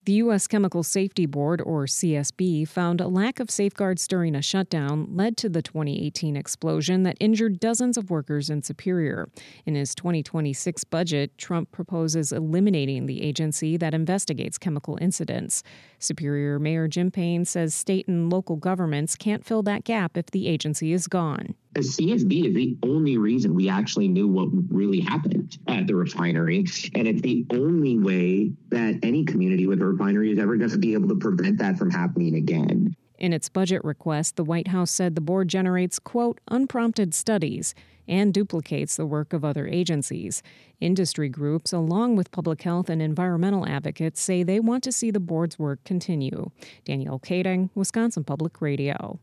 The U.S. Chemical Safety Board, or CSB, found a lack of safeguards during a shutdown led to the 2018 explosion that injured dozens of workers in Superior. In his 2026 budget, Trump proposes eliminating the agency that investigates chemical incidents. Superior Mayor Jim Payne says state and local governments can't fill that gap if the agency is gone. The CSB is the only reason we actually knew what really happened at the refinery. And it's the only way that any community with a refinery is ever going to be able to prevent that from happening again. In its budget request, the White House said the board generates, quote, unprompted studies and duplicates the work of other agencies. Industry groups, along with public health and environmental advocates, say they want to see the board's work continue. Danielle Kading, Wisconsin Public Radio.